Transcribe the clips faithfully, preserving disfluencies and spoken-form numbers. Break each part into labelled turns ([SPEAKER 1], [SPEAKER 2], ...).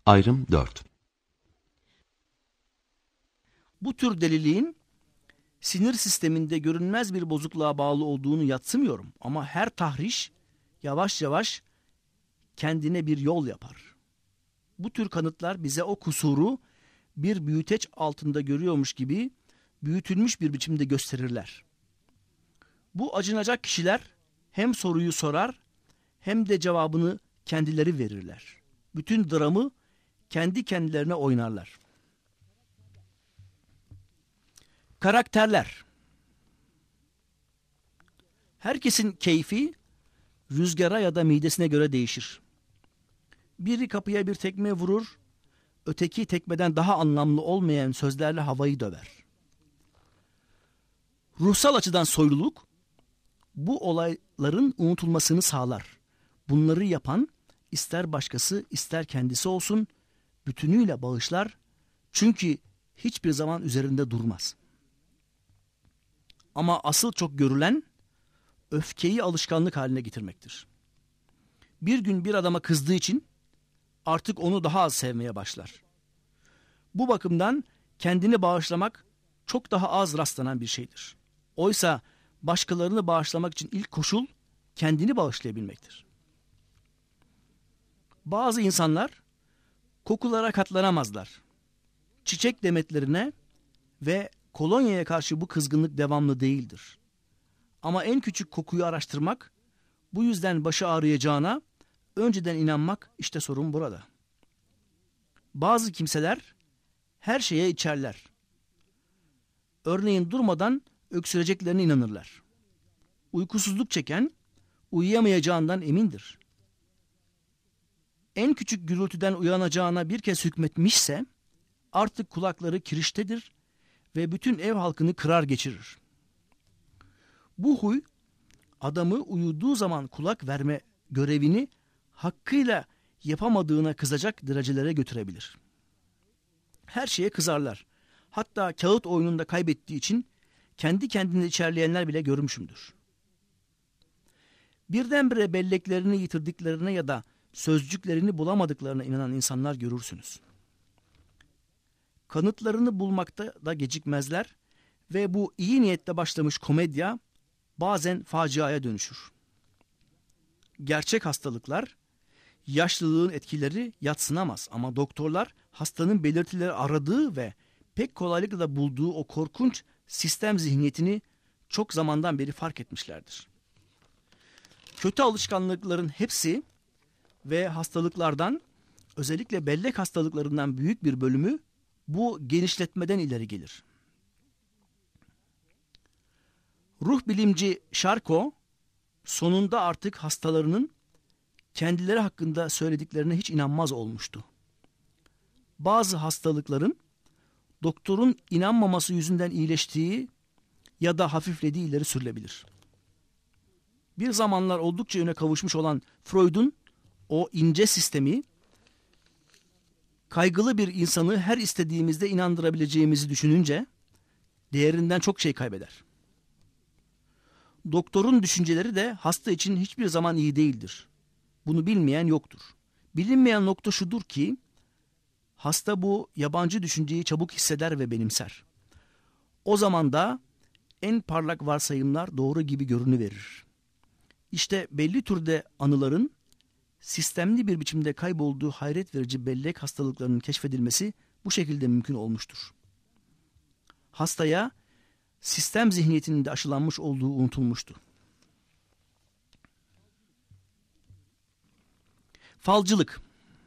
[SPEAKER 1] Ayrım dört.
[SPEAKER 2] Bu tür deliliğin sinir sisteminde görünmez bir bozukluğa bağlı olduğunu yadsımıyorum. Ama her tahriş yavaş yavaş kendine bir yol yapar. Bu tür kanıtlar bize o kusuru bir büyüteç altında görüyormuş gibi büyütülmüş bir biçimde gösterirler. Bu acınacak kişiler hem soruyu sorar hem de cevabını kendileri verirler. Bütün dramı kendi kendilerine oynarlar. Karakterler. Herkesin keyfi rüzgara ya da midesine göre değişir. Biri kapıya bir tekme vurur, öteki tekmeden daha anlamlı olmayan sözlerle havayı döver. Ruhsal açıdan soyluluk bu olayların unutulmasını sağlar. Bunları yapan ister başkası ister kendisi olsun bütünüyle bağışlar çünkü hiçbir zaman üzerinde durmaz. Ama asıl çok görülen öfkeyi alışkanlık haline getirmektir. Bir gün bir adama kızdığı için artık onu daha az sevmeye başlar. Bu bakımdan kendini bağışlamak çok daha az rastlanan bir şeydir. Oysa başkalarını bağışlamak için ilk koşul kendini bağışlayabilmektir. Bazı insanlar kokulara katlanamazlar. Çiçek demetlerine ve kolonyaya karşı bu kızgınlık devamlı değildir. Ama en küçük kokuyu araştırmak, bu yüzden başı ağrıyacağına önceden inanmak, işte sorun burada. Bazı kimseler her şeye içerler. Örneğin durmadan öksüreceklerine inanırlar. Uykusuzluk çeken uyuyamayacağından emindir. En küçük gürültüden uyanacağına bir kez hükmetmişse artık kulakları kiriştedir ve bütün ev halkını kırar geçirir. Bu huy adamı uyuduğu zaman kulak verme görevini hakkıyla yapamadığına kızacak derecelere götürebilir. Her şeye kızarlar. Hatta kağıt oyununda kaybettiği için kendi kendini içerleyenler bile görmüşümdür. Birdenbire belleklerini yitirdiklerine ya da sözcüklerini bulamadıklarına inanan insanlar görürsünüz. Kanıtlarını bulmakta da gecikmezler ve bu iyi niyetle başlamış komedya bazen faciaya dönüşür. Gerçek hastalıklar, yaşlılığın etkileri yadsınamaz ama doktorlar hastanın belirtileri aradığı ve pek kolaylıkla bulduğu o korkunç sistem zihniyetini çok zamandan beri fark etmişlerdir. Kötü alışkanlıkların hepsi ve hastalıklardan, özellikle bellek hastalıklarından büyük bir bölümü bu genişletmeden ileri gelir. Ruh bilimci Charcot sonunda artık hastalarının kendileri hakkında söylediklerine hiç inanmaz olmuştu. Bazı hastalıkların doktorun inanmaması yüzünden iyileştiği ya da hafiflediği ileri sürülebilir. Bir zamanlar oldukça öne kavuşmuş olan Freud'un o ince sistemi, kaygılı bir insanı her istediğimizde inandırabileceğimizi düşününce değerinden çok şey kaybeder. Doktorun düşünceleri de hasta için hiçbir zaman iyi değildir. Bunu bilmeyen yoktur. Bilinmeyen nokta şudur ki, hasta bu yabancı düşünceyi çabuk hisseder ve benimser. O zaman da en parlak varsayımlar doğru gibi görünüverir. İşte belli türde anıların sistemli bir biçimde kaybolduğu hayret verici bellek hastalıklarının keşfedilmesi bu şekilde mümkün olmuştur. Hastaya sistem zihniyetinin de aşılanmış olduğu unutulmuştu. Falcılık.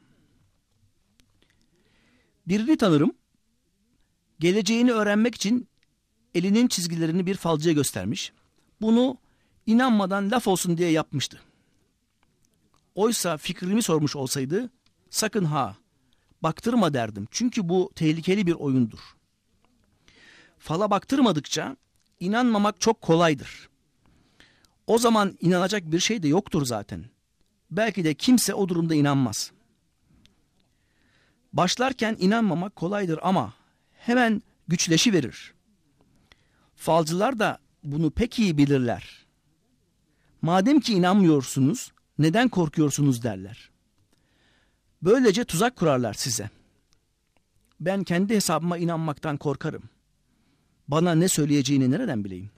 [SPEAKER 2] Birini tanırım, geleceğini öğrenmek için elinin çizgilerini bir falcıya göstermiş. Bunu inanmadan laf olsun diye yapmıştı. Oysa fikrimi sormuş olsaydı, sakın ha, baktırma derdim. Çünkü bu tehlikeli bir oyundur. Fala baktırmadıkça inanmamak çok kolaydır. O zaman inanacak bir şey de yoktur zaten. Belki de kimse o durumda inanmaz. Başlarken inanmamak kolaydır ama hemen güçleşiverir. Falcılar da bunu pek iyi bilirler. Madem ki inanmıyorsunuz, neden korkuyorsunuz derler. Böylece tuzak kurarlar size. Ben kendi hesabıma inanmaktan korkarım. Bana ne söyleyeceğini nereden bileyim?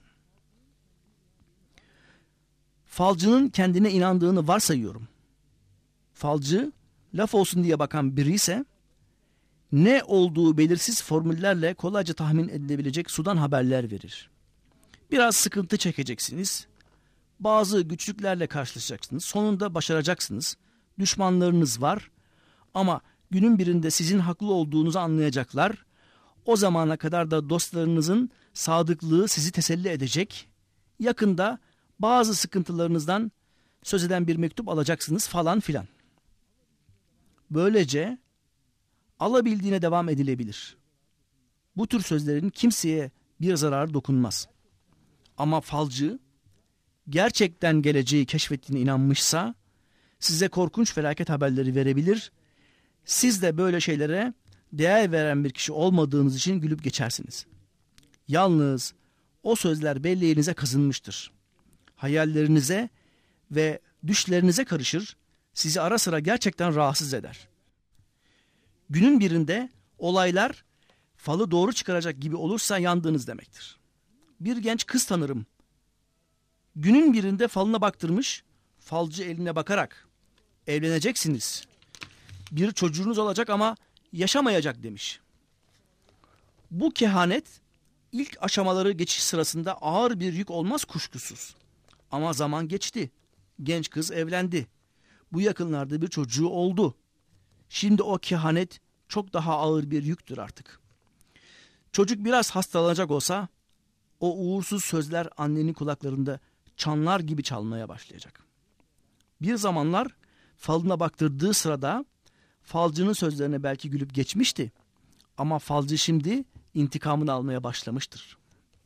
[SPEAKER 2] Falcının kendine inandığını varsayıyorum. Falcı, laf olsun diye bakan biri ise, ne olduğu belirsiz formüllerle kolayca tahmin edilebilecek sudan haberler verir. Biraz sıkıntı çekeceksiniz. Bazı güçlüklerle karşılaşacaksınız. Sonunda başaracaksınız. Düşmanlarınız var. Ama günün birinde sizin haklı olduğunuzu anlayacaklar. O zamana kadar da dostlarınızın sadıklığı sizi teselli edecek. Yakında bazı sıkıntılarınızdan söz eden bir mektup alacaksınız falan filan. Böylece alabildiğine devam edilebilir. Bu tür sözlerin kimseye bir zararı dokunmaz. Ama falcı gerçekten geleceği keşfettiğine inanmışsa size korkunç felaket haberleri verebilir. Siz de böyle şeylere değer veren bir kişi olmadığınız için gülüp geçersiniz. Yalnız o sözler belleğinize kazınmıştır. Hayallerinize ve düşlerinize karışır, sizi ara sıra gerçekten rahatsız eder. Günün birinde olaylar falı doğru çıkaracak gibi olursa yandığınız demektir. Bir genç kız tanırım. Günün birinde falına baktırmış, falcı eline bakarak evleneceksiniz. Bir çocuğunuz olacak ama yaşamayacak demiş. Bu kehanet ilk aşamaları geçiş sırasında ağır bir yük olmaz kuşkusuz. Ama zaman geçti. Genç kız evlendi. Bu yakınlarda bir çocuğu oldu. Şimdi o kehanet çok daha ağır bir yüktür artık. Çocuk biraz hastalanacak olsa o uğursuz sözler annenin kulaklarında çanlar gibi çalmaya başlayacak. Bir zamanlar falına baktırdığı sırada falcının sözlerine belki gülüp geçmişti. Ama falcı şimdi intikamını almaya başlamıştır.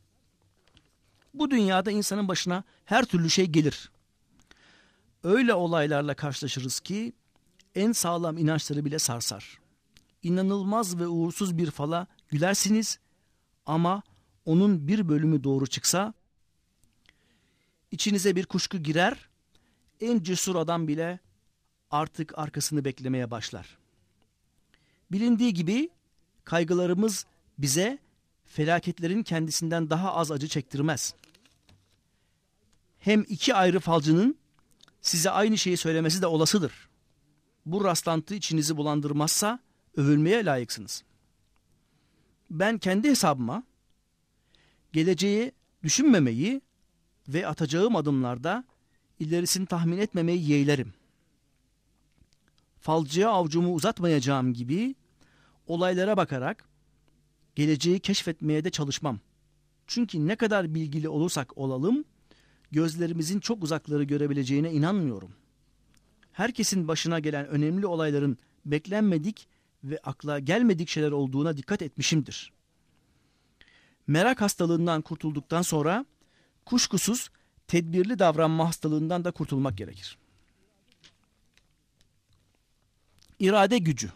[SPEAKER 2] Bu dünyada insanın başına her türlü şey gelir. Öyle olaylarla karşılaşırız ki en sağlam inançları bile sarsar. İnanılmaz ve uğursuz bir fala gülersiniz ama onun bir bölümü doğru çıksa içinize bir kuşku girer, en cesur adam bile artık arkasını beklemeye başlar. Bilindiği gibi kaygılarımız bize felaketlerin kendisinden daha az acı çektirmez. Hem iki ayrı falcının size aynı şeyi söylemesi de olasıdır. Bu rastlantı içinizi bulandırmazsa övülmeye layıksınız. Ben kendi hesabıma geleceği düşünmemeyi ve atacağım adımlarda ilerisini tahmin etmemeyi yeğlerim. Falcıya avcumu uzatmayacağım gibi olaylara bakarak geleceği keşfetmeye de çalışmam. Çünkü ne kadar bilgili olursak olalım, gözlerimizin çok uzakları görebileceğine inanmıyorum. Herkesin başına gelen önemli olayların beklenmedik ve akla gelmedik şeyler olduğuna dikkat etmişimdir. Merak hastalığından kurtulduktan sonra kuşkusuz tedbirli davranma hastalığından da kurtulmak gerekir. İrade gücü.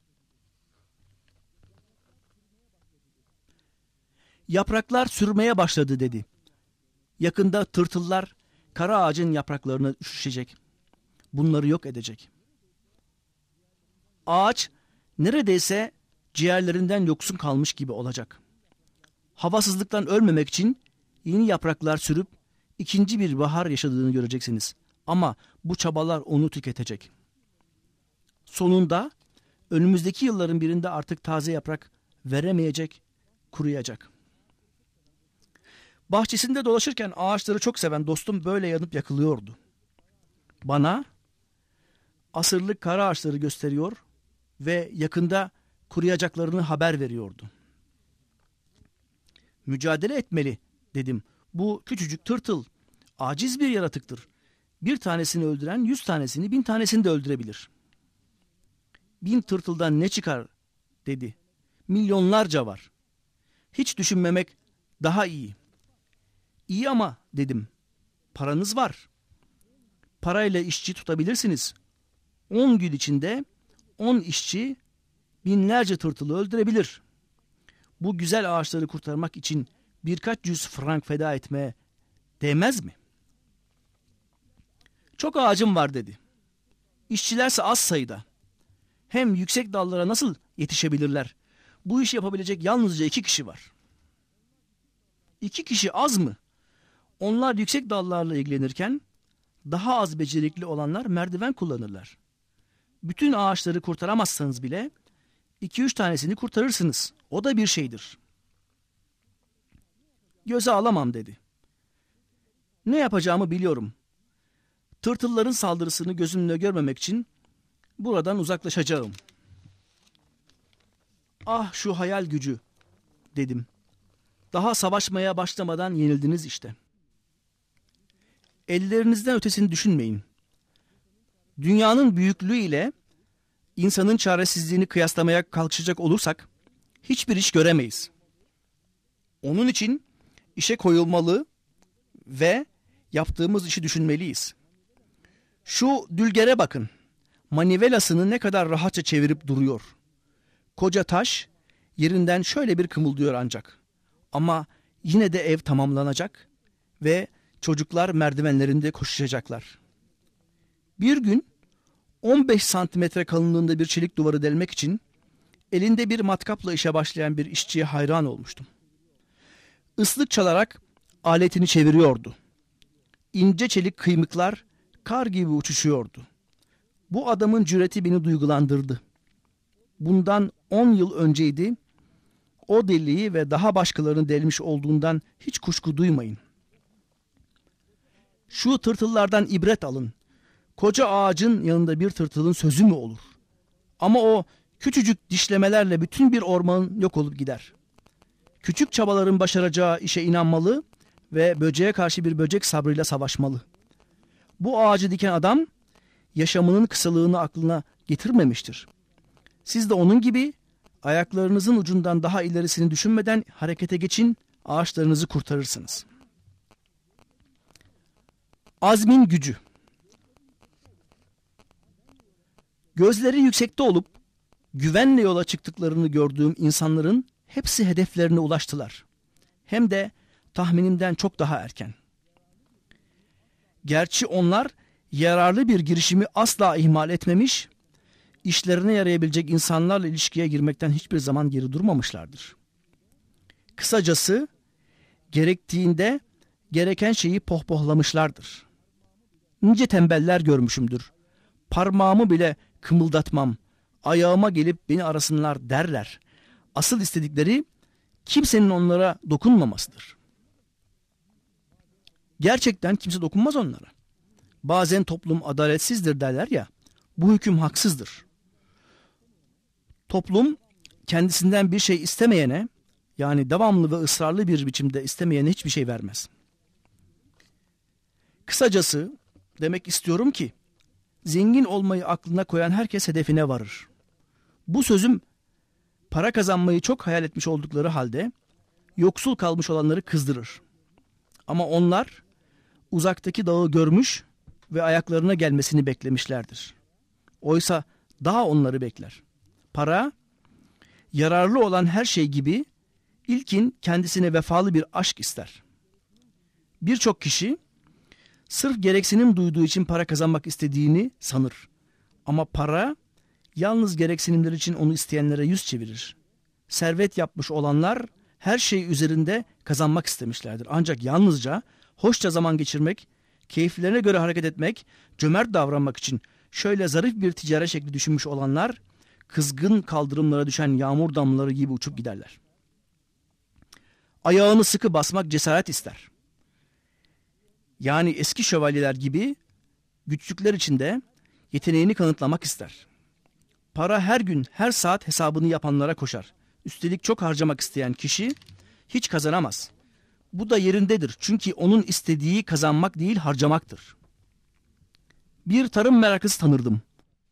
[SPEAKER 2] Yapraklar sürmeye başladı dedi. Yakında tırtıllar kara ağacın yapraklarına üşüşecek. Bunları yok edecek. Ağaç neredeyse ciğerlerinden yoksun kalmış gibi olacak. Havasızlıktan ölmemek için yeni yapraklar sürüp ikinci bir bahar yaşadığını göreceksiniz. Ama bu çabalar onu tüketecek. Sonunda önümüzdeki yılların birinde artık taze yaprak veremeyecek, kuruyacak. Bahçesinde dolaşırken ağaçları çok seven dostum böyle yanıp yakılıyordu. Bana asırlık kara ağaçları gösteriyor ve yakında kuruyacaklarını haber veriyordu. Mücadele etmeli dedim. Bu küçücük tırtıl aciz bir yaratıktır. Bir tanesini öldüren yüz tanesini, bin tanesini de öldürebilir. Bin tırtıldan ne çıkar dedi. Milyonlarca var. Hiç düşünmemek daha iyi. İyi ama dedim. Paranız var. Parayla işçi tutabilirsiniz. On gün içinde on işçi binlerce tırtılı öldürebilir. Bu güzel ağaçları kurtarmak için birkaç yüz frank feda etmeye değmez mi? Çok ağacım var dedi. İşçilerse az sayıda. Hem yüksek dallara nasıl yetişebilirler? Bu işi yapabilecek yalnızca iki kişi var. İki kişi az mı? Onlar yüksek dallarla ilgilenirken daha az becerikli olanlar merdiven kullanırlar. Bütün ağaçları kurtaramazsanız bile iki üç tanesini kurtarırsınız. O da bir şeydir. Göze alamam dedi. Ne yapacağımı biliyorum. Tırtılların saldırısını gözümle görmemek için buradan uzaklaşacağım. Ah şu hayal gücü dedim. Daha savaşmaya başlamadan yenildiniz işte. Ellerinizden ötesini düşünmeyin. Dünyanın büyüklüğü ile insanın çaresizliğini kıyaslamaya kalkışacak olursak hiçbir iş göremeyiz. Onun için işe koyulmalı ve yaptığımız işi düşünmeliyiz. Şu dülgere bakın. Manivelasını ne kadar rahatça çevirip duruyor. Koca taş yerinden şöyle bir kımıldıyor ancak. Ama yine de ev tamamlanacak ve çocuklar merdivenlerinde koşacaklar. Bir gün on beş santimetre kalınlığında bir çelik duvarı delmek için elinde bir matkapla işe başlayan bir işçiye hayran olmuştum. Islık çalarak aletini çeviriyordu. İnce çelik kıymıklar kar gibi uçuşuyordu. Bu adamın cüreti beni duygulandırdı. Bundan on yıl önceydi. O deliği ve daha başkalarının delmiş olduğundan hiç kuşku duymayın. Şu tırtıllardan ibret alın. Koca ağacın yanında bir tırtılın sözü mü olur? Ama o küçücük dişlemelerle bütün bir ormanın yok olup gider. Küçük çabaların başaracağı işe inanmalı ve böceğe karşı bir böcek sabrıyla savaşmalı. Bu ağacı diken adam yaşamının kısalığını aklına getirmemiştir. Siz de onun gibi ayaklarınızın ucundan daha ilerisini düşünmeden harekete geçin, ağaçlarınızı kurtarırsınız. Azmin gücü. Gözleri yüksekte olup güvenle yola çıktıklarını gördüğüm insanların hepsi hedeflerine ulaştılar. Hem de tahminimden çok daha erken. Gerçi onlar yararlı bir girişimi asla ihmal etmemiş, işlerine yarayabilecek insanlarla ilişkiye girmekten hiçbir zaman geri durmamışlardır. Kısacası gerektiğinde gereken şeyi pohpohlamışlardır. Nice tembeller görmüşümdür. Parmağımı bile kımıldatmam, ayağıma gelip beni arasınlar derler. Asıl istedikleri kimsenin onlara dokunmamasıdır. Gerçekten kimse dokunmaz onlara. Bazen toplum adaletsizdir derler ya, bu hüküm haksızdır. Toplum kendisinden bir şey istemeyene, yani devamlı ve ısrarlı bir biçimde istemeyene hiçbir şey vermez. Kısacası demek istiyorum ki, zengin olmayı aklına koyan herkes hedefine varır. Bu sözüm, para kazanmayı çok hayal etmiş oldukları halde, yoksul kalmış olanları kızdırır. Ama onlar, uzaktaki dağı görmüş ve ayaklarına gelmesini beklemişlerdir. Oysa daha onları bekler. Para, yararlı olan her şey gibi, ilkin kendisine vefalı bir aşk ister. Birçok kişi, sırf gereksinim duyduğu için para kazanmak istediğini sanır. Ama para, yalnız gereksinimler için onu isteyenlere yüz çevirir. Servet yapmış olanlar, her şey üzerinde kazanmak istemişlerdir. Ancak yalnızca hoşça zaman geçirmek, keyiflerine göre hareket etmek, cömert davranmak için şöyle zarif bir ticaret şekli düşünmüş olanlar, kızgın kaldırımlara düşen yağmur damlaları gibi uçup giderler. Ayağını sıkı basmak cesaret ister. Yani eski şövalyeler gibi güçlükler içinde yeteneğini kanıtlamak ister. Para her gün, her saat hesabını yapanlara koşar. Üstelik çok harcamak isteyen kişi hiç kazanamaz. Bu da yerindedir. Çünkü onun istediği kazanmak değil, harcamaktır. Bir tarım meraklısı tanırdım.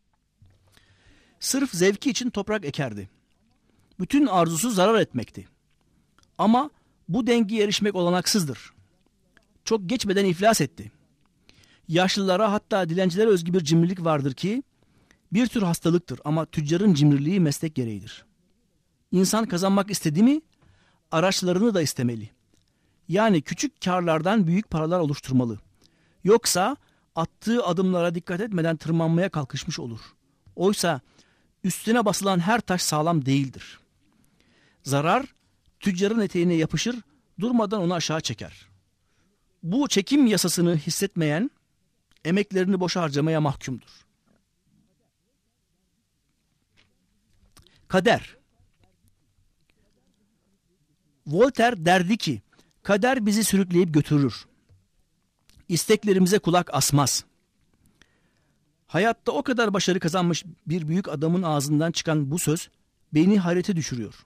[SPEAKER 2] Sırf zevki için toprak ekerdi. Bütün arzusu zarar etmekti. Ama bu dengeye erişmek olanaksızdır. Çok geçmeden iflas etti. Yaşlılara, hatta dilencilere özgü bir cimrilik vardır ki bir tür hastalıktır ama tüccarın cimriliği meslek gereğidir. İnsan kazanmak istedi mi araçlarını da istemeli. Yani küçük karlardan büyük paralar oluşturmalı. Yoksa attığı adımlara dikkat etmeden tırmanmaya kalkışmış olur. Oysa Üstüne basılan her taş sağlam değildir. Zarar tüccarın eteğine yapışır, durmadan onu aşağı çeker. Bu çekim yasasını hissetmeyen emeklerini boşa harcamaya mahkumdur. Kader. Voltaire derdi ki, kader bizi sürükleyip götürür. İsteklerimize kulak asmaz. Hayatta o kadar başarı kazanmış bir büyük adamın ağzından çıkan bu söz beni hayrete düşürüyor.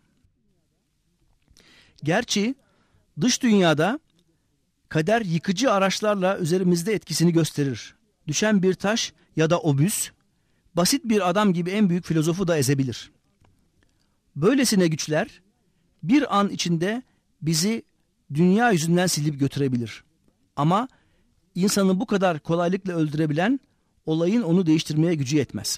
[SPEAKER 2] Gerçi dış dünyada kader yıkıcı araçlarla üzerimizde etkisini gösterir. Düşen bir taş ya da obüs, basit bir adam gibi en büyük filozofu da ezebilir. Böylesine güçler bir an içinde bizi dünya yüzünden silip götürebilir. Ama insanı bu kadar kolaylıkla öldürebilen olayın onu değiştirmeye gücü yetmez.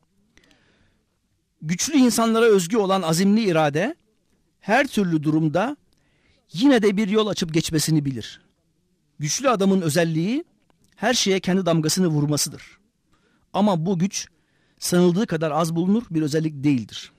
[SPEAKER 2] Güçlü insanlara özgü olan azimli irade her türlü durumda yine de bir yol açıp geçmesini bilir. Güçlü adamın özelliği her şeye kendi damgasını vurmasıdır. Ama bu güç sanıldığı kadar az bulunur bir özellik değildir.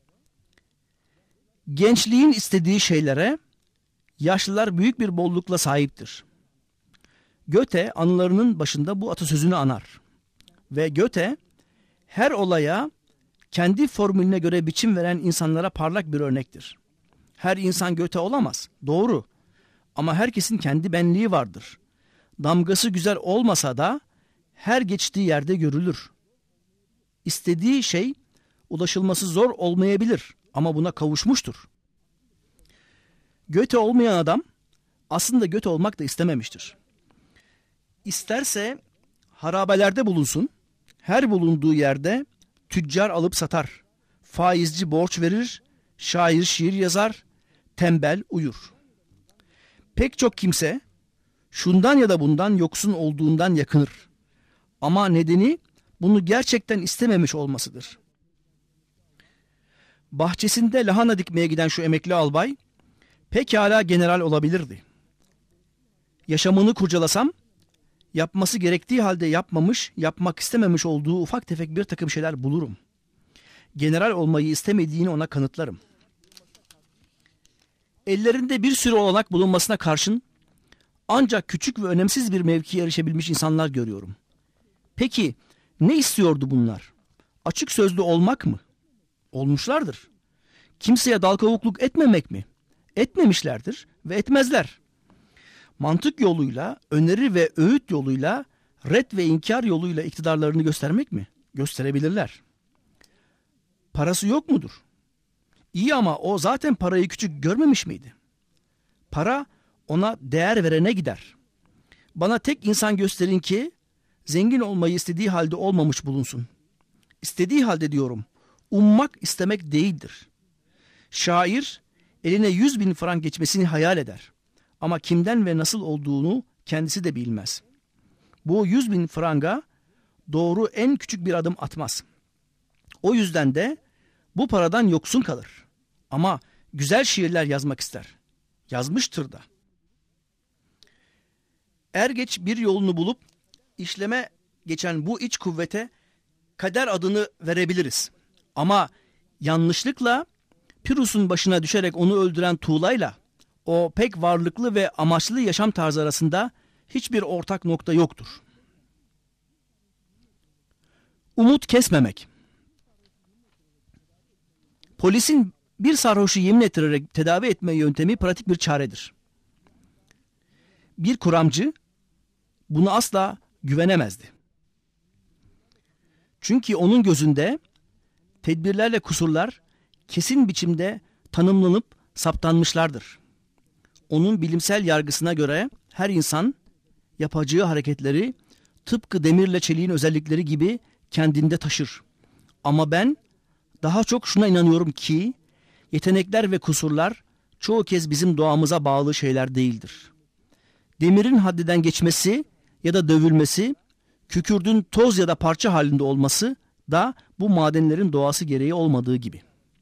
[SPEAKER 2] Gençliğin istediği şeylere yaşlılar büyük bir bollukla sahiptir. Goethe anılarının başında bu atasözünü anar. Ve Goethe her olaya kendi formülüne göre biçim veren insanlara parlak bir örnektir. Her insan Goethe olamaz, doğru. Ama herkesin kendi benliği vardır. Damgası güzel olmasa da her geçtiği yerde görülür. İstediği şey ulaşılması zor olmayabilir ama buna kavuşmuştur. Goethe olmayan adam aslında Goethe olmak da istememiştir. İsterse harabelerde bulunsun, her bulunduğu yerde tüccar alıp satar, faizci borç verir, şair şiir yazar, tembel uyur. Pek çok kimse şundan ya da bundan yoksun olduğundan yakınır. Ama nedeni bunu gerçekten istememiş olmasıdır. Bahçesinde lahana dikmeye giden şu emekli albay pekala general olabilirdi. Yaşamını kurcalasam yapması gerektiği halde yapmamış, yapmak istememiş olduğu ufak tefek bir takım şeyler bulurum. General olmayı istemediğini ona kanıtlarım. Ellerinde bir sürü olanak bulunmasına karşın ancak küçük ve önemsiz bir mevkiye erişebilmiş insanlar görüyorum. Peki ne istiyordu bunlar? Açık sözlü olmak mı? Olmuşlardır. Kimseye dal kavukluk etmemek mi? Etmemişlerdir ve etmezler. Mantık yoluyla, öneri ve öğüt yoluyla, ret ve inkar yoluyla iktidarlarını göstermek mi? Gösterebilirler. Parası yok mudur? İyi ama o zaten parayı küçük görmemiş miydi? Para ona değer verene gider. Bana tek insan gösterin ki zengin olmayı istediği halde olmamış bulunsun. İstediği halde diyorum, ummak istemek değildir. Şair eline yüz bin frank geçmesini hayal eder. Ama kimden ve nasıl olduğunu kendisi de bilmez. Bu yüz bin franga doğru en küçük bir adım atmaz. O yüzden de bu paradan yoksun kalır. Ama güzel şiirler yazmak ister. Yazmıştır da. Er geç bir yolunu bulup işleme geçen bu iç kuvvete kader adını verebiliriz. Ama yanlışlıkla Pirus'un başına düşerek onu öldüren tuğlayla o pek varlıklı ve amaçlı yaşam tarzı arasında hiçbir ortak nokta yoktur. Umut kesmemek. Polisin bir sarhoşu yemin ettirerek tedavi etme yöntemi pratik bir çaredir. Bir kuramcı bunu asla güvenemezdi. Çünkü onun gözünde tedbirlerle kusurlar kesin biçimde tanımlanıp saptanmışlardır. Onun bilimsel yargısına göre her insan yapacağı hareketleri tıpkı demirle çeliğin özellikleri gibi kendinde taşır. Ama ben daha çok şuna inanıyorum ki yetenekler ve kusurlar çoğu kez bizim doğamıza bağlı şeyler değildir. Demirin haddinden geçmesi ya da dövülmesi, kükürdün toz ya da parça halinde olması da bu madenlerin doğası gereği olmadığı gibi.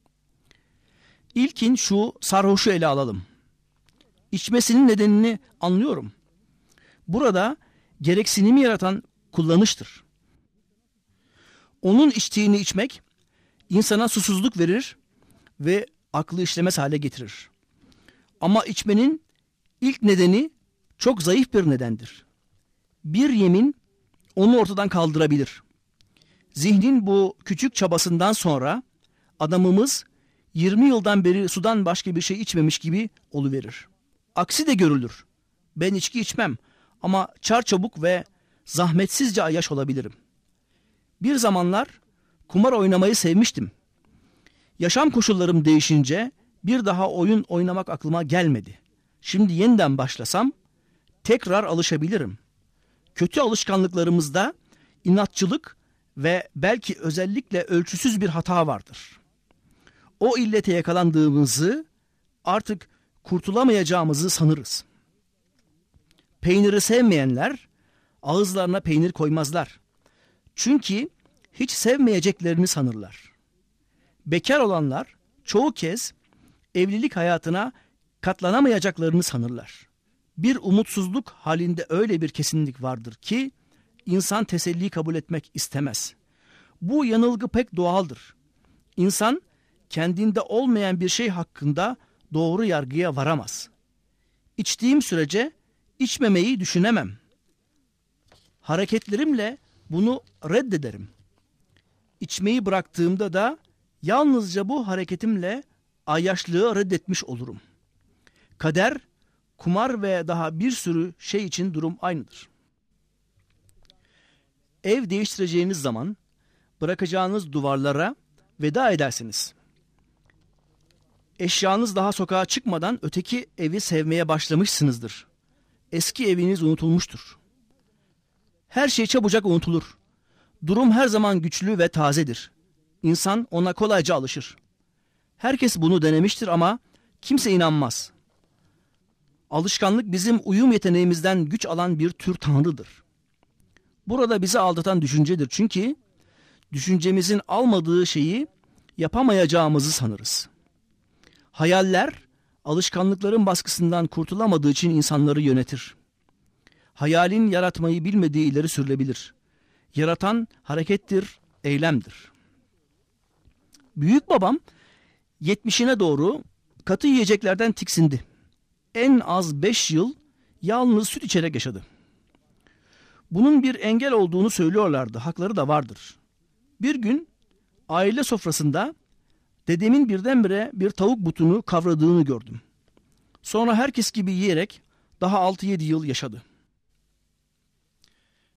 [SPEAKER 2] İlkin şu sarhoşu ele alalım. İçmesinin nedenini anlıyorum. Burada gereksinimi yaratan kullanıştır. Onun içtiğini içmek, insana susuzluk verir ve aklı işlemez hale getirir. Ama içmenin ilk nedeni çok zayıf bir nedendir. Bir yemin onu ortadan kaldırabilir. Zihnin bu küçük çabasından sonra adamımız yirmi yıldan beri sudan başka bir şey içmemiş gibi oluverir. Aksi de görülür. Ben içki içmem ama çarçabuk ve zahmetsizce ayyaş olabilirim. Bir zamanlar kumar oynamayı sevmiştim. Yaşam koşullarım değişince bir daha oyun oynamak aklıma gelmedi. Şimdi yeniden başlasam tekrar alışabilirim. Kötü alışkanlıklarımızda inatçılık ve belki özellikle ölçüsüz bir hata vardır. O illete yakalandığımızı, artık kurtulamayacağımızı sanırız. Peyniri sevmeyenler ağızlarına peynir koymazlar. Çünkü hiç sevmeyeceklerini sanırlar. Bekar olanlar çoğu kez evlilik hayatına katlanamayacaklarını sanırlar. Bir umutsuzluk halinde öyle bir kesinlik vardır ki insan teselli kabul etmek istemez. Bu yanılgı pek doğaldır. İnsan kendinde olmayan bir şey hakkında doğru yargıya varamaz. İçtiğim sürece içmemeyi düşünemem. Hareketlerimle bunu reddederim. İçmeyi bıraktığımda da yalnızca bu hareketimle ayyaşlığı reddetmiş olurum. Kader, kumar ve daha bir sürü şey için durum aynıdır. Ev değiştireceğiniz zaman bırakacağınız duvarlara veda edersiniz. Eşyanız daha sokağa çıkmadan öteki evi sevmeye başlamışsınızdır. Eski eviniz unutulmuştur. Her şey çabucak unutulur. Durum her zaman güçlü ve tazedir. İnsan ona kolayca alışır. Herkes bunu denemiştir ama kimse inanmaz. Alışkanlık bizim uyum yeteneğimizden güç alan bir tür tanrıdır. Burada bizi aldatan düşüncedir. Çünkü düşüncemizin almadığı şeyi yapamayacağımızı sanırız. Hayaller alışkanlıkların baskısından kurtulamadığı için insanları yönetir. Hayalin yaratmayı bilmediği ileri sürülebilir. Yaratan harekettir, eylemdir. Büyük babam yetmişine doğru katı yiyeceklerden tiksindi. En az beş yıl yalnız süt içerek yaşadı. Bunun bir engel olduğunu söylüyorlardı. Hakları da vardır. Bir gün aile sofrasında dedemin birdenbire bir tavuk butunu kavradığını gördüm. Sonra herkes gibi yiyerek daha altı yedi yıl yaşadı.